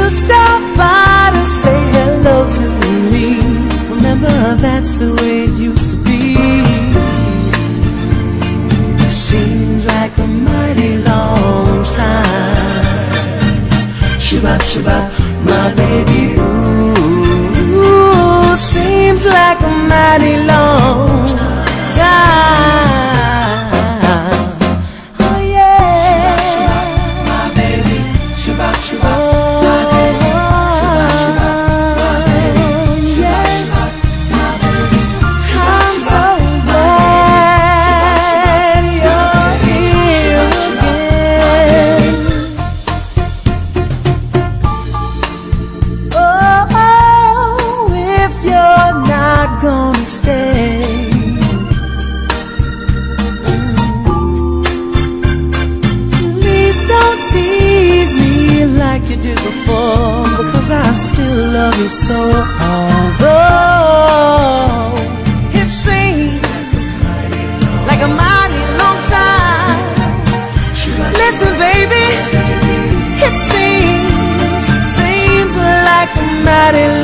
you stop by to say hello to me. Remember, that's the way it used to be. It seems like a mighty long time. Shabbat, Shabbat, my baby, ooh, seems like a mighty long time. Oh yeah, my baby, Shabbat, Shabbat, my baby, Shabbat, Shabbat, my baby, Shabbat, Shabbat, my baby. I'm so glad you're here again. Oh, if you're not gonna stay, please don't tease me like you did before, because I still love you so. Although it seems like a mighty long time. Listen, baby, it seems like a mighty